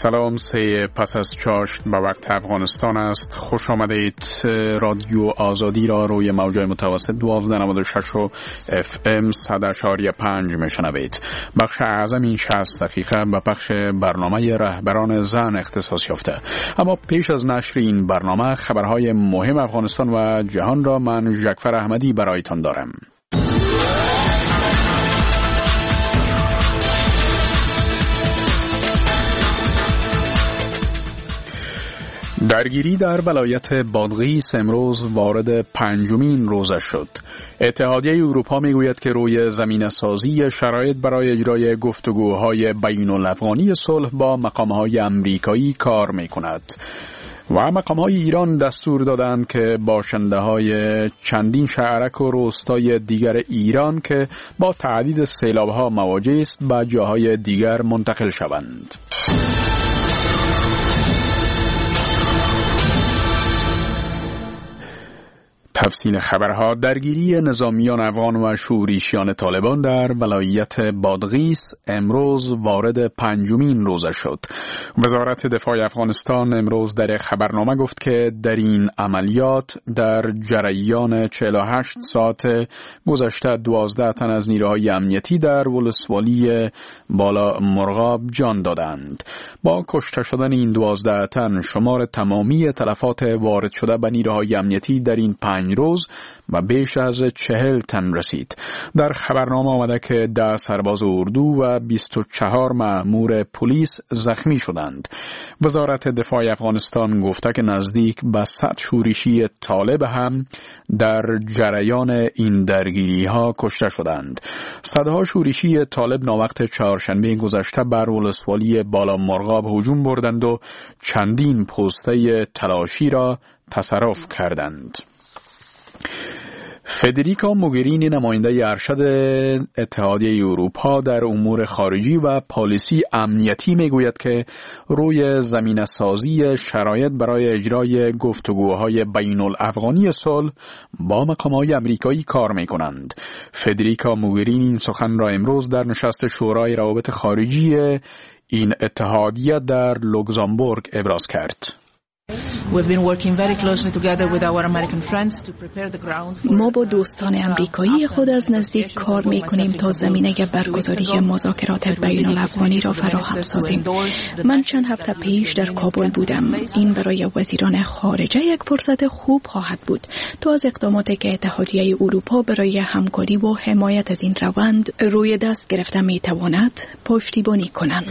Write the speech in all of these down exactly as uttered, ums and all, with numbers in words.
سلام، سه پس از چاشت به وقت افغانستان است. خوش آمدید. رادیو آزادی را روی موجای متوسط دوازده نود و شش و اف ام صد اشاری پنج میشنوید. بخش اعظم این شصت دقیقه به بخش برنامه رهبران زن اختصاص یافته. اما پیش از نشر این برنامه خبرهای مهم افغانستان و جهان را من ژکفر احمدی برایتان دارم. درگیری در ولایت بادغیس امروز وارد پنجمین روزش شد. اتحادیه اروپا میگوید که روی زمینه‌سازی شرایط برای اجرای گفتگوهای بین‌الافغانی صلح با مقام‌های امریکایی کار می‌کند. و مقام‌های ایران دستور دادند که باشنده‌های چندین شهرک و روستای دیگر ایران که با تعدید سیلاب‌ها مواجه است به جاهای دیگر منتقل شوند. تفصیل خبرها. درگیری نظامیان افغان و شورشیان طالبان در ولایت بادغیس امروز وارد پنجمین روزه شد. وزارت دفاع افغانستان امروز در خبرنامه گفت که در این عملیات در جریان چهل و هشت ساعت گذشته دوازده تن از نیروهای امنیتی در ولسوالی بالا مرغاب جان دادند. با کشته شدن این دوازده تن شمار تمامی تلفات وارد شده به نیروهای امنیتی در این پنج روز و بیش از چهل تن رسید. در خبرنامه آمده که ده سرباز اردو و بیست و چهار مأمور پلیس زخمی شدند. وزارت دفاع افغانستان گفته که نزدیک به صد شورشی طالب هم در جریان این درگیری ها کشته شدند. صدها شورشی طالب ناوقت چهارشنبه گذشته بر ولسوالی بالا مرغاب هجوم بردند و چندین پسته تلاشی را تصرف کردند. فدریکا موگرینی نماینده ارشد اتحادیه اروپا در امور خارجی و پالیسی امنیتی میگوید که روی زمینه‌سازی شرایط برای اجرای گفتگوهای بین الافغانی صلح با مقام‌های امریکایی کار می‌کنند. فدریکا موگرینی این سخن را امروز در نشست شورای روابط خارجی این اتحادیه در لوکزامبورگ ابراز کرد. ما با دوستان امریکایی خود از نزدیک کار می‌کنیم تا زمینه برگزاری مذاکرات بین‌الافغانی را فراهم سازیم. من چند هفته پیش در کابل بودم. این برای وزیران خارجه یک فرصت خوب خواهد بود تا از اقداماتی که اتحادیه اروپا برای همکاری و حمایت از این روند روی دست گرفته می‌تواند پشتیبانی کنند.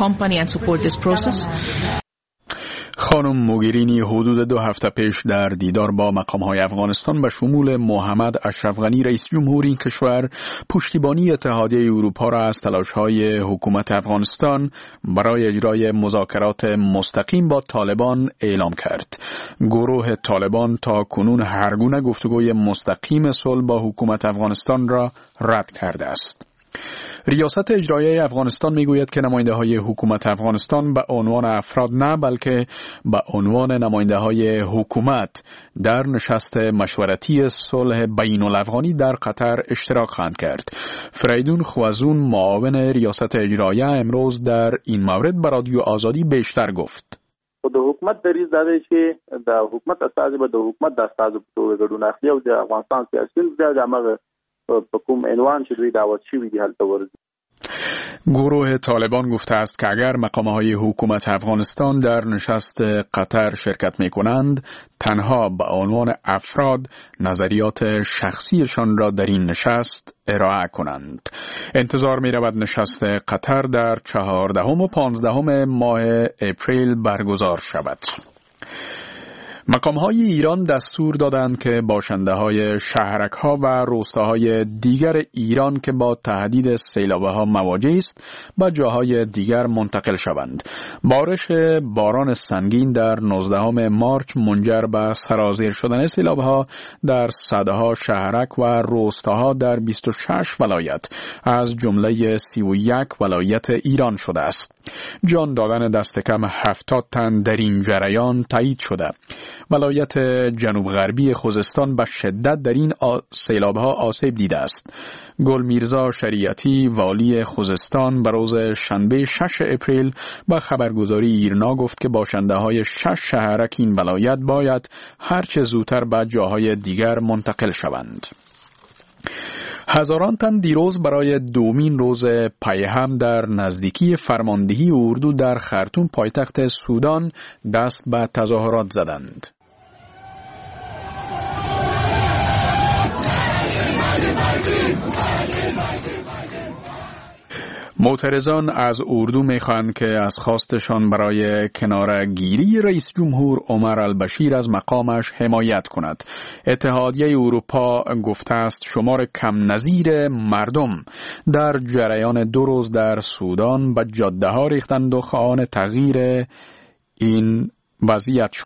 خانم موگرینی حدود دو هفته پیش در دیدار با مقام‌های افغانستان به شمول محمد اشرف غنی رئیس جمهور این کشور پشتیبانی اتحادیه اروپا را از تلاش‌های حکومت افغانستان برای اجرای مذاکرات مستقیم با طالبان اعلام کرد. گروه طالبان تا کنون هر گونه گفتگوی مستقیم صلح با حکومت افغانستان را رد کرده است. ریاست اجرایی افغانستان میگوید که نماینده های حکومت افغانستان به عنوان افراد نه بلکه به عنوان نماینده های حکومت در نشست مشورتی صلح بین الافغانی در قطر اشتراک خواهند کرد. فریدون خوازون معاون ریاست اجرایی امروز در این مورد به رادیو آزادی بیشتر گفت. د حکومت دریز داده چې د حکومت استازي به د حکومت د استازو په توګه ګډون اخلي او د افغانستان سیاسي د هغه په کوم عنوان چې دوی دعوت شوي دي هلته ورځي. گروه طالبان گفته است که اگر مقام‌های حکومت افغانستان در نشست قطر شرکت می‌کنند تنها به عنوان افراد نظریات شخصیشان را در این نشست ارائه کنند. انتظار می‌رود نشست قطر در چهاردهم و پانزدهم ماه اپریل برگزار شود. مقام‌های ایران دستور دادند که باشنده‌های شهرک‌ها و روستاهای دیگر ایران که با تهدید سیلاب‌ها مواجه است به جاهای دیگر منتقل شوند. بارش باران سنگین در نوزدهم مارچ منجر به سرازیر شدن سیلاب‌ها در صدها شهرک و روستاها در بیست و شش ولایت از جمله سی و یک ولایت ایران شده است. جان دادن دست کم هفتاد تن در این جریان تایید شده. ولایت جنوب غربی خوزستان به شدت در این سیلاب‌ها آسیب دیده است. گل میرزا شریعتی والی خوزستان به روز شنبه شش اپریل به خبرگزاری ایرنا گفت که باشنده‌های شش شهرک این ولایت باید هرچه زودتر به جاهای دیگر منتقل شوند. هزاران تن دیروز برای دومین روز پیهم در نزدیکی فرماندهی اردو در خرطوم پایتخت سودان دست به تظاهرات زدند. معترضان از اردو می‌خواهند که از خواستشان برای کناره‌گیری رئیس جمهور عمر البشیر از مقامش حمایت کند. اتحادیه اروپا گفته است شمار کم نظیر مردم در جریان دو روز در سودان به جاده‌ها ریختند و خواهان تغییر این وضعیت شد.